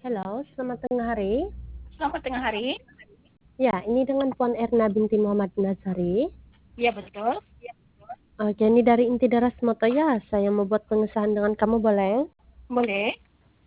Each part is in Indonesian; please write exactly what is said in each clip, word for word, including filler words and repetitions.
Halo, selamat tengah hari. Selamat tengah hari. Ya, ini dengan Puan Erna binti Muhammad Nazari. Iya, betul. Oke, ini dari Inti Daras Moto ya. Saya mau buat pengesahan dengan kamu, boleh? Boleh.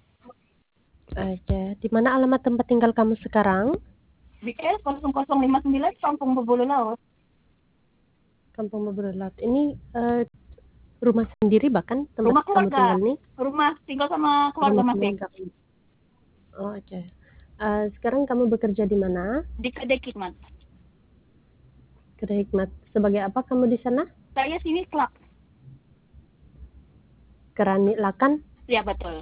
Oke, di mana alamat tempat tinggal kamu sekarang? B L nol nol lima sembilan Kampung Bebulu Laut. Kampung Beberlat. Ini eh, rumah sendiri bahkan tempat Rumah kamu keluarga. tinggal nih? Rumah tinggal sama keluarga Rumah masing. keluarga. Oh, oke. Eh, sekarang kamu bekerja di mana? Di Kedai Khidmat. Kedai Hikmat. Sebagai apa kamu di sana? Saya sini klub. Kerani Lakan? Ya, betul.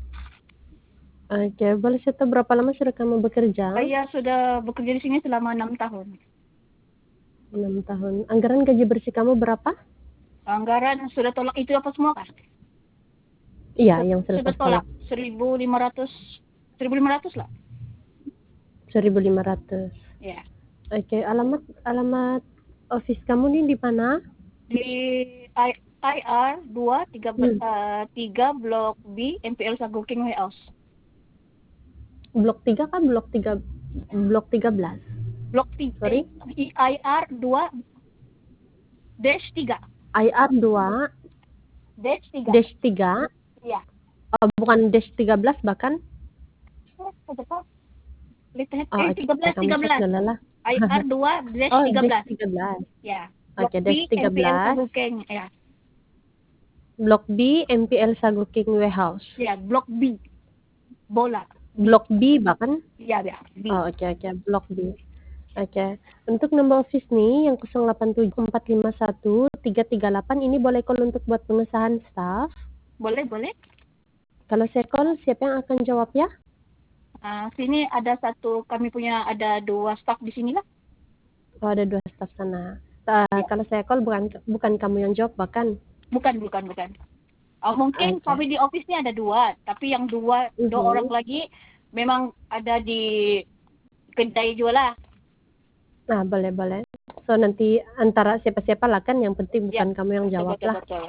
Oke, boleh saya tahu berapa lama sudah kamu bekerja? Saya sudah bekerja di sini selama enam tahun. enam tahun. Anggaran gaji bersih kamu berapa? Anggaran sudah tolak itu apa semua kan? Iya, yang Sudah selepas tolak tolak. seribu lima ratus seribu lima ratus lah. seribu lima ratus. Ya. Oke, alamat alamat office kamu nih di mana? Di I, IR dua tiga Hmm. tiga Blok B M P L Sago King Warehouse. Blok tiga kan blok tiga blok tiga belas. Blok tiga. Sorry. I R dua dash tiga. I R dua Dash tiga. dash tiga. Iya. Oh, bukan dash tiga belas bahkan. Lihat Oh, eh oke, tiga belas kamu tiga cek belas. dulu lah. I R dua dash Oh, tiga dash belas. tiga belas. Ya. Oke, Blok dash B tiga M P L belas. Sago King. Ya. Blok B M P L Sago King Warehouse. Ya, Blok B. Bola. Blok B bahkan. Iya, ya. B. Oh, oke oke, blok B. Oke, untuk nomor office nih yang nol delapan tujuh empat lima satu tiga tiga delapan ini boleh call untuk buat pengesahan staff. Boleh, boleh. Kalau saya call, siapa yang akan jawab ya? Uh, sini ada satu, kami punya ada dua staff di sini lah. Oh, ada dua staff sana. Uh, Ya. Kalau saya call bukan bukan kamu yang jawab bahkan. Bukan, bukan, bukan. Oh, mungkin Okay. kami di office ini ada dua, tapi yang dua Mhm. dua orang lagi memang ada di kedai juga lah. Nah, boleh boleh. So nanti antara siapa-siapa lah kan, yang penting bukan Ya, kamu yang betul, jawab betul, lah. betul.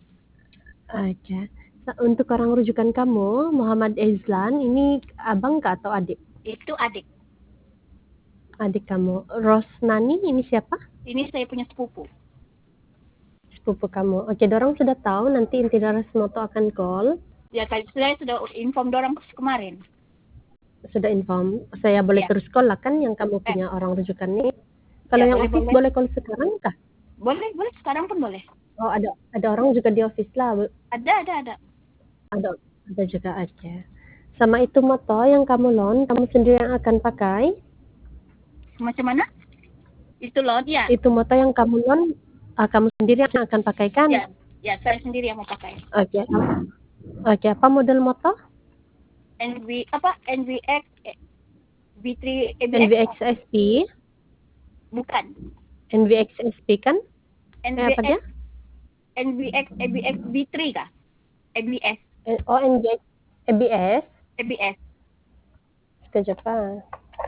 Oke. So, untuk orang rujukan kamu, Muhammad Izlan, ini abang kah atau adik? Itu adik. Adik kamu. Rosnani ini siapa? Ini saya punya sepupu. Sepupu kamu. Oke, dorong sudah tahu nanti Inti Daras Moto akan call. Ya, tadi saya sudah inform dorang kemarin. Sudah inform. Saya boleh Ya. terus call lah kan yang kamu punya orang rujukan ini. Kalau Ya, yang boleh, office boleh. boleh call sekarang kah? Boleh, boleh. Sekarang pun boleh. Oh, ada ada orang juga di office lah. Ada, ada, ada. Ada ada juga aja. Sama itu moto yang kamu loan, kamu sendiri yang akan pakai. Macam mana? Itu loan ya? Itu moto yang kamu loan, uh, kamu sendiri yang akan pakai kan? Ya, ya, saya sendiri yang mau pakai. Oke. Oke, apa model moto? N V apa? N V X V tiga A B S? N V X S P. Bukan. N V X S P kan? N V X Eh, apa dia? N V X A B S V tiga kah? A B S. Eh, Oh, N V X A B S. A B S. Sekejap ah.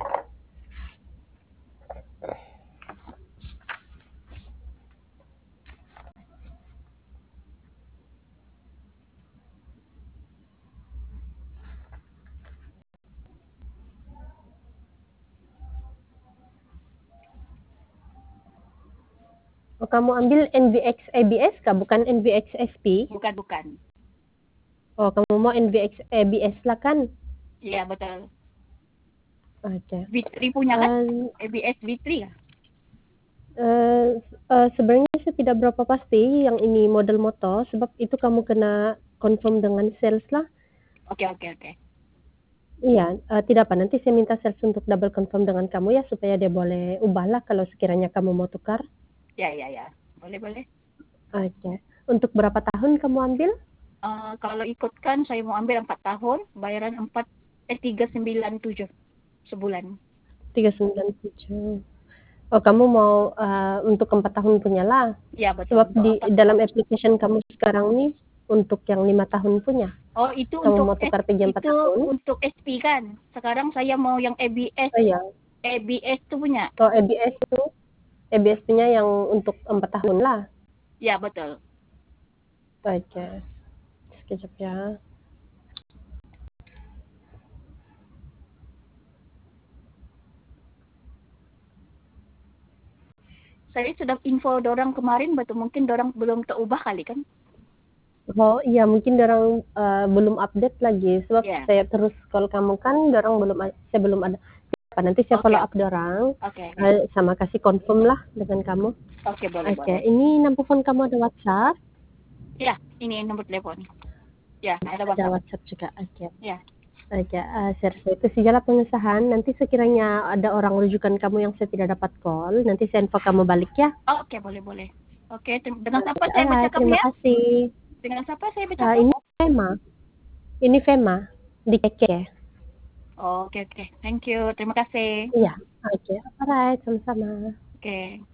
Oh, kamu ambil N V X A B S kah? Bukan N V X S P? Bukan, bukan. Oh, kamu mau N V X A B S lah kan? Iya, betul. Oke. V tiga punya kan? Uh, A B S V tiga. uh, uh, sebenarnya saya tidak berapa pasti yang ini model moto, sebab itu kamu kena confirm dengan sales lah. Oke, oke, oke. Iya, uh, tidak apa. Nanti saya minta sales untuk double confirm dengan kamu ya, supaya dia boleh ubah lah kalau sekiranya kamu mau tukar. Ya, ya, ya. Boleh, boleh. Oke. Untuk berapa tahun kamu ambil? Uh, kalau ikutkan saya mau ambil empat tahun, bayaran empat eh tiga sembilan tujuh sebulan. tiga sembilan tujuh. Oh, kamu mau uh, untuk empat tahun punya lah. Ya, betul. Sebab di dalam application kamu sekarang nih untuk yang lima tahun punya. Oh, itu kamu untuk mau tukar P J empat itu tahun? untuk S P kan. Sekarang saya mau yang A B S. Oh iya. A B S tuh punya. Oh, A B S itu A B S punya yang untuk empat tahun lah. Ya, betul. Oke. Sekejap ya. saya sudah info dorang kemarin, betul mungkin dorang belum terubah kali kan? Oh iya, mungkin dorang uh, belum update lagi. Sebab Yeah. saya terus call kamu kan, dorang belum, saya belum ada. Siapa nanti saya Oke, follow up oke. dorang, Oke, oke. uh, sama kasih confirm lah dengan kamu. Oke, boleh, Oke, boleh. ini nomor phone kamu ada WhatsApp? Ya, ini nomor telepon. Ya, ada Ada WhatsApp. WhatsApp juga. Oke. Ya. Oke, uh, share saya itu segala pengesahan. Nanti sekiranya ada orang rujukan kamu yang saya tidak dapat call, nanti saya info kamu balik ya. Oke, boleh, boleh. Oke, tem- dengan siapa Oke, saya alright, bercakap terima ya? kasih. Dengan siapa saya Uh, bercakap? ini Fema. Ini Fema di Keke. Oke, oke. Thank you. Terima kasih. Iya. Oke, alright, sama-sama. Oke.